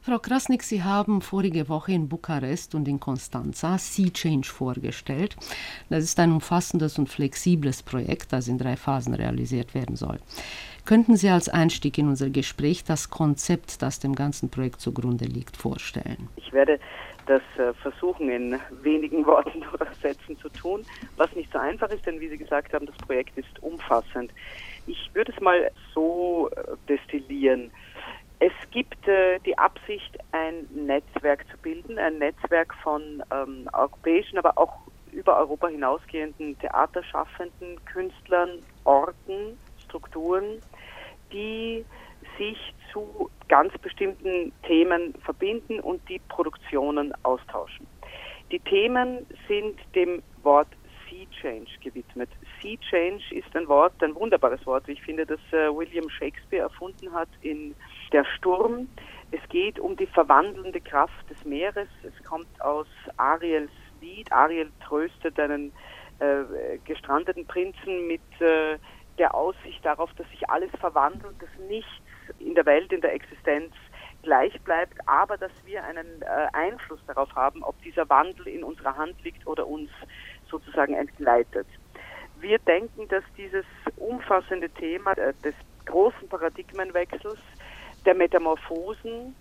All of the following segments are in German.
Frau Krasnick, Sie haben vorige Woche in Bukarest und in Konstanza Sea Change vorgestellt. Das ist ein umfassendes und flexibles Projekt, das in 3 Phasen realisiert werden soll. Könnten Sie als Einstieg in unser Gespräch das Konzept, das dem ganzen Projekt zugrunde liegt, vorstellen? Ich werde das versuchen, in wenigen Worten oder Sätzen zu tun, was nicht so einfach ist, denn wie Sie gesagt haben, das Projekt ist umfassend. Ich würde es mal so destillieren. Es gibt die Absicht, ein Netzwerk zu bilden, ein Netzwerk von europäischen, aber auch über Europa hinausgehenden Theaterschaffenden, Künstlern, Orten, Strukturen, die sich zu ganz bestimmten Themen verbinden und die Produktionen austauschen. Die Themen sind dem Wort Sea Change gewidmet. Sea Change ist ein wunderbares Wort, wie ich finde, das William Shakespeare erfunden hat in Der Sturm. Es geht um die verwandelnde Kraft des Meeres. Es kommt aus Ariels Lied. Ariel tröstet einen gestrandeten Prinzen mit der Aussicht darauf, dass sich alles verwandelt, dass nichts in der Welt, in der Existenz gleich bleibt, aber dass wir einen Einfluss darauf haben, ob dieser Wandel in unserer Hand liegt oder uns sozusagen entgleitet. Wir denken, dass dieses umfassende Thema des großen Paradigmenwechsels, der Metamorphosen,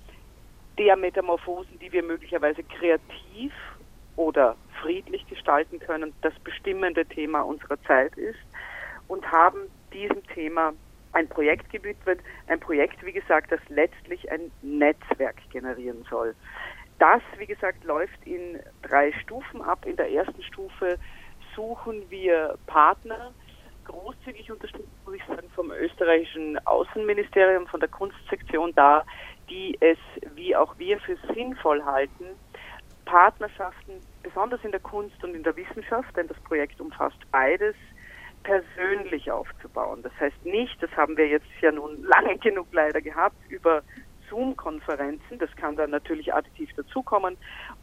die wir möglicherweise kreativ oder friedlich gestalten können, das bestimmende Thema unserer Zeit ist und haben diesem Thema ein Projekt gewidmet, ein Projekt, wie gesagt, das letztlich ein Netzwerk generieren soll. Das, wie gesagt, läuft in 3 Stufen ab. In der ersten Stufe suchen wir Partner, großzügig unterstützt, muss ich sagen, vom österreichischen Außenministerium, von der Kunstsektion da, die es, wie auch wir, für sinnvoll halten, Partnerschaften, besonders in der Kunst und in der Wissenschaft, denn das Projekt umfasst beides, persönlich aufzubauen. Das heißt nicht, das haben wir jetzt ja nun lange genug leider gehabt, über Zoom-Konferenzen, das kann dann natürlich additiv dazukommen,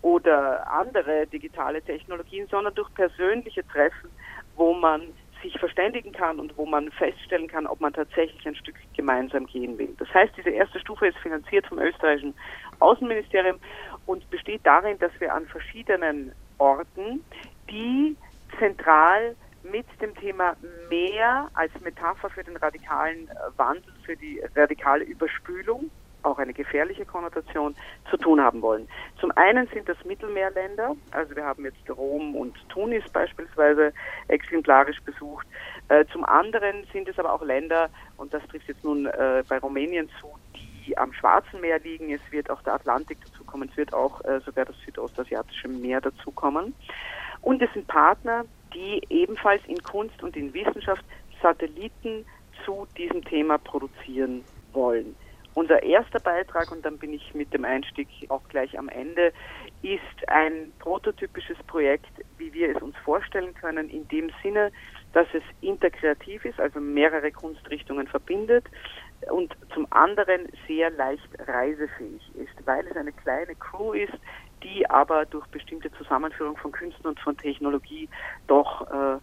oder andere digitale Technologien, sondern durch persönliche Treffen, wo man sich verständigen kann und wo man feststellen kann, ob man tatsächlich ein Stück gemeinsam gehen will. Das heißt, diese erste Stufe ist finanziert vom österreichischen Außenministerium und besteht darin, dass wir an verschiedenen Orten, die zentral mit dem Thema Meer als Metapher für den radikalen Wandel, für die radikale Überspülung, auch eine gefährliche Konnotation, zu tun haben wollen. Zum einen sind das Mittelmeerländer, also wir haben jetzt Rom und Tunis beispielsweise exemplarisch besucht. Zum anderen sind es aber auch Länder, und das trifft jetzt nun bei Rumänien zu, die am Schwarzen Meer liegen. Es wird auch der Atlantik dazukommen, es wird auch sogar das Südostasiatische Meer dazukommen. Und es sind Partner, die ebenfalls in Kunst und in Wissenschaft Satelliten zu diesem Thema produzieren wollen. Unser erster Beitrag, und dann bin ich mit dem Einstieg auch gleich am Ende, ist ein prototypisches Projekt, wie wir es uns vorstellen können, in dem Sinne, dass es interkreativ ist, also mehrere Kunstrichtungen verbindet und zum anderen sehr leicht reisefähig ist, weil es eine kleine Crew ist, die aber durch bestimmte Zusammenführung von Künsten und von Technologie doch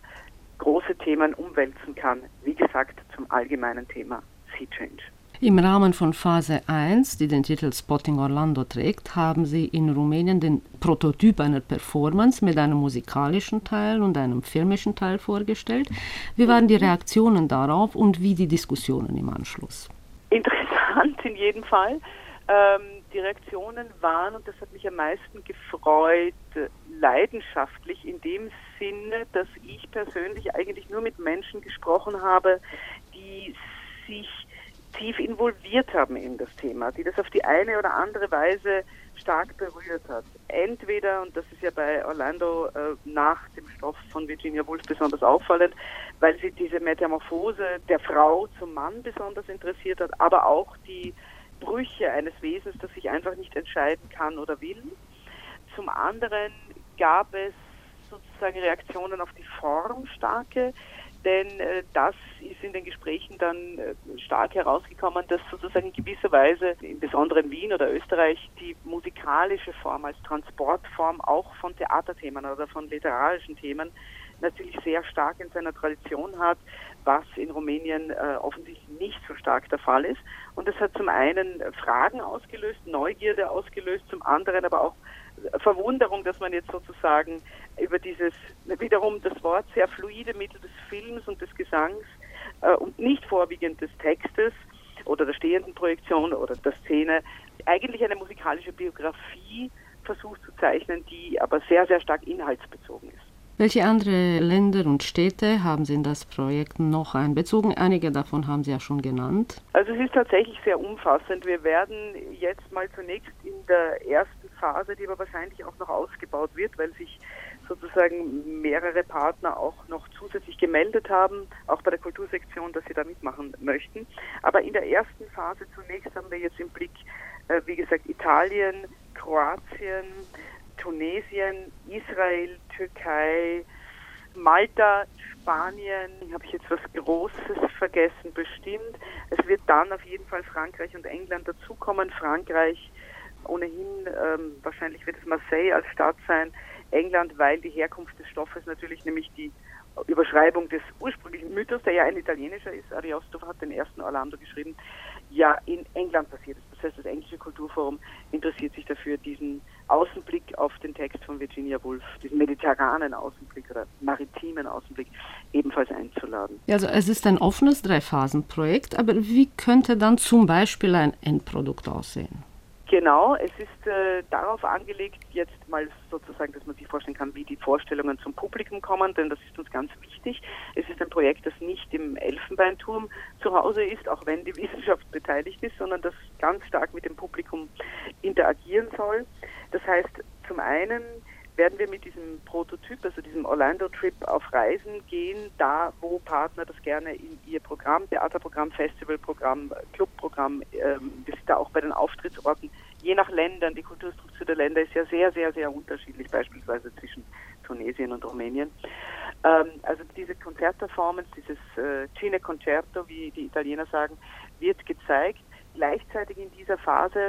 große Themen umwälzen kann. Wie gesagt, zum allgemeinen Thema Sea Change. Im Rahmen von Phase 1, die den Titel Spotting Orlando trägt, haben Sie in Rumänien den Prototyp einer Performance mit einem musikalischen Teil und einem filmischen Teil vorgestellt. Wie waren die Reaktionen darauf und wie die Diskussionen im Anschluss? Interessant in jedem Fall. Die Reaktionen waren, und das hat mich am meisten gefreut, leidenschaftlich in dem Sinne, dass ich persönlich eigentlich nur mit Menschen gesprochen habe, die sich tief involviert haben in das Thema, die das auf die eine oder andere Weise stark berührt hat. Entweder, und das ist ja bei Orlando nach dem Stoff von Virginia Woolf besonders auffallend, weil sie diese Metamorphose der Frau zum Mann besonders interessiert hat, aber auch die Brüche eines Wesens, das sich einfach nicht entscheiden kann oder will. Zum anderen gab es sozusagen Reaktionen auf die Form starke, denn das ist in den Gesprächen dann stark herausgekommen, dass sozusagen in gewisser Weise, im Besonderen Wien oder Österreich, die musikalische Form als Transportform auch von Theaterthemen oder von literarischen Themen natürlich sehr stark in seiner Tradition hat, was in Rumänien offensichtlich nicht so stark der Fall ist. Und das hat zum einen Fragen ausgelöst, Neugierde ausgelöst, zum anderen aber auch Verwunderung, dass man jetzt sozusagen über dieses, wiederum das Wort, sehr fluide Mittel des Films und des Gesangs und nicht vorwiegend des Textes oder der stehenden Projektion oder der Szene, eigentlich eine musikalische Biografie versucht zu zeichnen, die aber sehr, sehr stark inhaltsbezogen ist. Welche andere Länder und Städte haben Sie in das Projekt noch einbezogen? Einige davon haben Sie ja schon genannt. Also es ist tatsächlich sehr umfassend. Wir werden jetzt mal zunächst in der ersten Phase, die aber wahrscheinlich auch noch ausgebaut wird, weil sich sozusagen mehrere Partner auch noch zusätzlich gemeldet haben, auch bei der Kultursektion, dass sie da mitmachen möchten. Aber in der ersten Phase zunächst haben wir jetzt im Blick, wie gesagt, Italien, Kroatien, Tunesien, Israel, Türkei, Malta, Spanien. Habe ich jetzt was Großes vergessen? Bestimmt. Es wird dann auf jeden Fall Frankreich und England dazukommen. Frankreich ohnehin, wahrscheinlich wird es Marseille als Stadt sein. England, weil die Herkunft des Stoffes natürlich nämlich die Überschreibung des ursprünglichen Mythos, der ja ein italienischer ist, Ariosto hat den ersten Orlando geschrieben, ja in England passiert ist. Das heißt, das englische Kulturforum interessiert sich dafür, diesen Außenblick auf den Text von Virginia Woolf, diesen mediterranen Außenblick oder maritimen Außenblick ebenfalls einzuladen. Ja, also es ist ein offenes Drei-Phasen-Projekt, aber wie könnte dann zum Beispiel ein Endprodukt aussehen? Genau, es ist darauf angelegt, jetzt mal sozusagen, dass man sich vorstellen kann, wie die Vorstellungen zum Publikum kommen, denn das ist uns ganz wichtig. Es ist ein Projekt, das nicht im Elfenbeinturm zu Hause ist, auch wenn die Wissenschaft beteiligt ist, sondern das ganz stark mit dem Publikum interagieren soll. Das heißt, zum einen werden wir mit diesem Prototyp, also diesem Orlando-Trip, auf Reisen gehen, da wo Partner das gerne in ihr Programm, Theaterprogramm, Festivalprogramm, Clubprogramm, wir sind da auch bei den Auftrittsorten, je nach Ländern, die Kulturstruktur der Länder ist ja sehr, sehr, sehr unterschiedlich, beispielsweise zwischen Tunesien und Rumänien. Also diese Konzertperformance, dieses Cine Concerto, wie die Italiener sagen, wird gezeigt. Gleichzeitig in dieser Phase,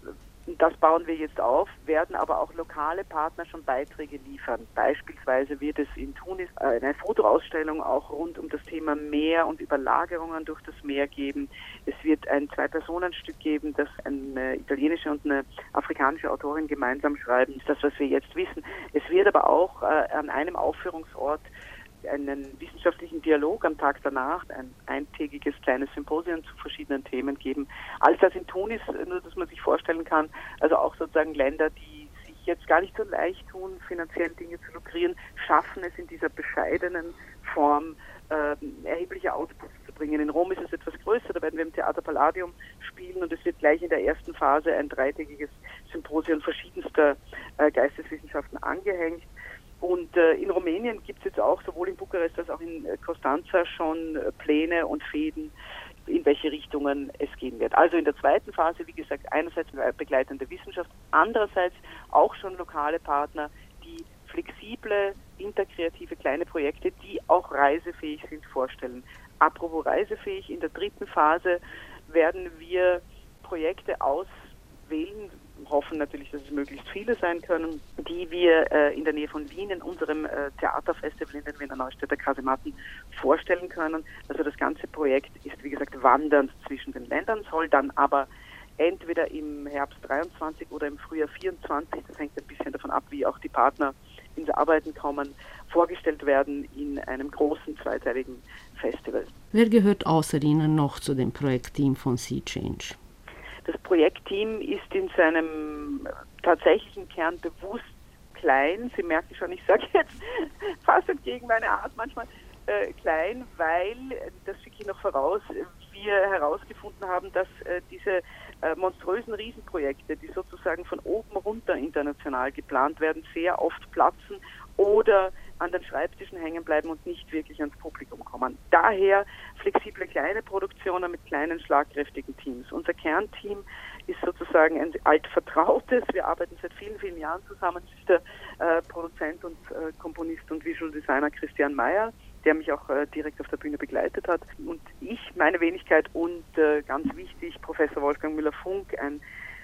das bauen wir jetzt auf, werden aber auch lokale Partner schon Beiträge liefern. Beispielsweise wird es in Tunis eine Fotoausstellung auch rund um das Thema Meer und Überlagerungen durch das Meer geben. Es wird ein Zwei-Personen-Stück geben, das eine italienische und eine afrikanische Autorin gemeinsam schreiben. Das ist das, was wir jetzt wissen. Es wird aber auch an einem Aufführungsort einen wissenschaftlichen Dialog am Tag danach, ein eintägiges kleines Symposium zu verschiedenen Themen geben. Alles das in Tunis, nur dass man sich vorstellen kann, also auch sozusagen Länder, die sich jetzt gar nicht so leicht tun, finanziell Dinge zu lukrieren, schaffen es in dieser bescheidenen Form, erhebliche Outputs zu bringen. In Rom ist es etwas größer, da werden wir im Theater Palladium spielen und es wird gleich in der ersten Phase ein dreitägiges Symposium verschiedenster Geisteswissenschaften angehängt. Und in Rumänien gibt es jetzt auch, sowohl in Bukarest als auch in Constanța, schon Pläne und Fäden, in welche Richtungen es gehen wird. Also in der zweiten Phase, wie gesagt, einerseits begleitende Wissenschaft, andererseits auch schon lokale Partner, die flexible, interkreative kleine Projekte, die auch reisefähig sind, vorstellen. Apropos reisefähig, in der dritten Phase werden wir Projekte auswählen, hoffen natürlich, dass es möglichst viele sein können, die wir in der Nähe von Wien in unserem Theaterfestival in den Wiener Neustädter Kasematten vorstellen können. Also das ganze Projekt ist, wie gesagt, wandernd zwischen den Ländern, soll dann aber entweder im Herbst 23 oder im Frühjahr 24, das hängt ein bisschen davon ab, wie auch die Partner ins Arbeiten kommen, vorgestellt werden in einem großen zweiteiligen Festival. Wer gehört außer Ihnen noch zu dem Projektteam von Sea Change? Das Projektteam ist in seinem tatsächlichen Kern bewusst klein. Sie merken schon, ich sage jetzt fast entgegen meiner Art manchmal klein, weil, das schicke ich noch voraus, wir herausgefunden haben, dass diese monströsen Riesenprojekte, die sozusagen von oben runter international geplant werden, sehr oft platzen oder an den Schreibtischen hängen bleiben und nicht wirklich ans Publikum kommen. Daher flexible kleine Produktionen mit kleinen, schlagkräftigen Teams. Unser Kernteam ist sozusagen ein altvertrautes. Wir arbeiten seit vielen, vielen Jahren zusammen. Das ist der Produzent und Komponist und Visual Designer Christian Meyer, der mich auch direkt auf der Bühne begleitet hat. Und ich, meine Wenigkeit und ganz wichtig, Professor Wolfgang Müller-Funk, ein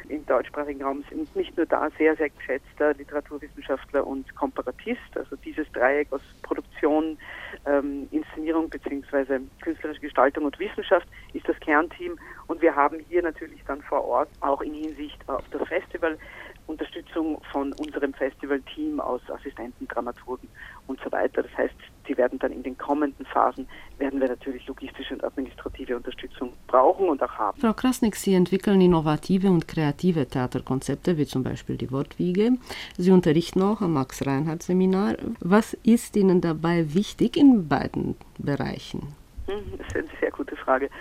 im deutschsprachigen Raum sind nicht nur da sehr, sehr geschätzter Literaturwissenschaftler und Komparatist, also dieses Dreieck aus Produktion, Inszenierung bzw. künstlerische Gestaltung und Wissenschaft ist das Kernteam, und wir haben hier natürlich dann vor Ort auch in Hinsicht auf das Festival Unterstützung von unserem Festivalteam aus Assistenten, Dramaturgen und so weiter. Das heißt, die werden dann in den kommenden Phasen, werden wir natürlich logistische und administrative Unterstützung brauchen und auch haben. Frau Krasnick, Sie entwickeln innovative und kreative Theaterkonzepte, wie zum Beispiel die Wortwiege. Sie unterrichten auch am Max-Reinhardt-Seminar. Was ist Ihnen dabei wichtig in beiden Bereichen? Das ist eine sehr gute Frage.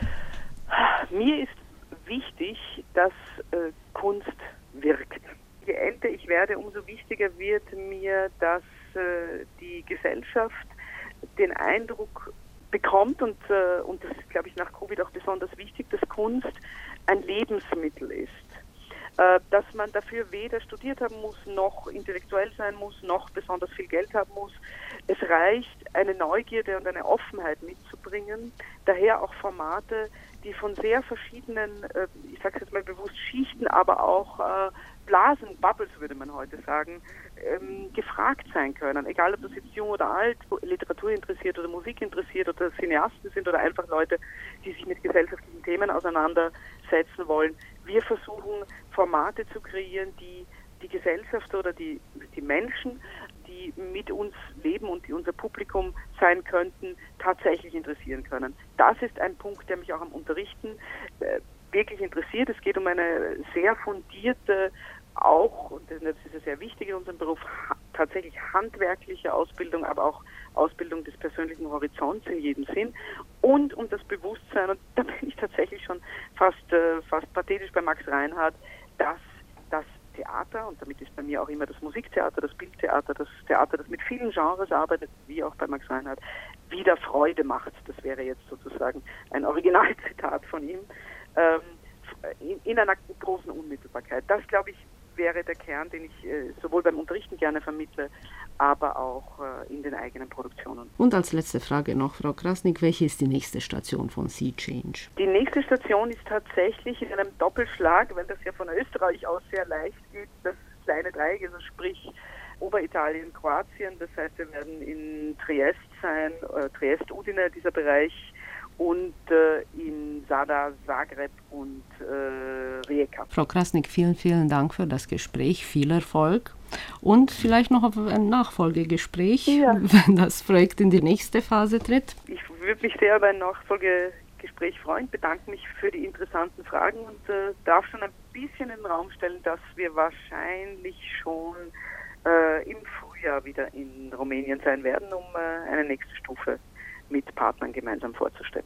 Mir ist wichtig, dass Kunst wirkt. Je älter ich werde, umso wichtiger wird mir, dass die Gesellschaft den Eindruck bekommt, und das ist, glaube ich, nach Covid auch besonders wichtig, dass Kunst ein Lebensmittel ist. Dass man dafür weder studiert haben muss, noch intellektuell sein muss, noch besonders viel Geld haben muss. Es reicht, eine Neugierde und eine Offenheit mitzubringen. Daher auch Formate, die von sehr verschiedenen, ich sage es jetzt mal bewusst, Schichten, aber auch Blasen, Bubbles würde man heute sagen, gefragt sein können. Egal, ob das jetzt jung oder alt, Literatur interessiert oder Musik interessiert oder Cineasten sind oder einfach Leute, die sich mit gesellschaftlichen Themen auseinandersetzen wollen. Wir versuchen, Formate zu kreieren, die die Gesellschaft oder die Menschen, die mit uns leben und die unser Publikum sein könnten, tatsächlich interessieren können. Das ist ein Punkt, der mich auch am Unterrichten wirklich interessiert. Es geht um eine sehr fundierte, auch, und das ist ja sehr wichtig in unserem Beruf, tatsächlich handwerkliche Ausbildung, aber auch Ausbildung des persönlichen Horizonts in jedem Sinn, und um das Bewusstsein, und da bin ich tatsächlich schon fast pathetisch bei Max Reinhardt, dass das Theater, und damit ist bei mir auch immer das Musiktheater, das Bildtheater, das Theater, das mit vielen Genres arbeitet, wie auch bei Max Reinhardt, wieder Freude macht. Das wäre jetzt sozusagen ein Originalzitat von ihm, in einer großen Unmittelbarkeit. Das, glaube ich, wäre der Kern, den ich sowohl beim Unterrichten gerne vermittle, aber auch in den eigenen Produktionen. Und als letzte Frage noch, Frau Krasnick, welche ist die nächste Station von Sea Change? Die nächste Station ist tatsächlich in einem Doppelschlag, weil das ja von Österreich aus sehr leicht geht, das kleine Dreieck, also sprich Oberitalien, Kroatien. Das heißt, wir werden in Triest sein, Triest, Udine, dieser Bereich, und in Sada, Zagreb und Rijeka. Frau Krasnick, vielen, vielen Dank für das Gespräch. Viel Erfolg und vielleicht noch auf ein Nachfolgegespräch, wenn das Projekt in die nächste Phase tritt. Ich würde mich sehr über ein Nachfolgegespräch freuen, bedanke mich für die interessanten Fragen und darf schon ein bisschen in den Raum stellen, dass wir wahrscheinlich schon im Frühjahr wieder in Rumänien sein werden, um eine nächste Stufe mit Partnern gemeinsam vorzustellen.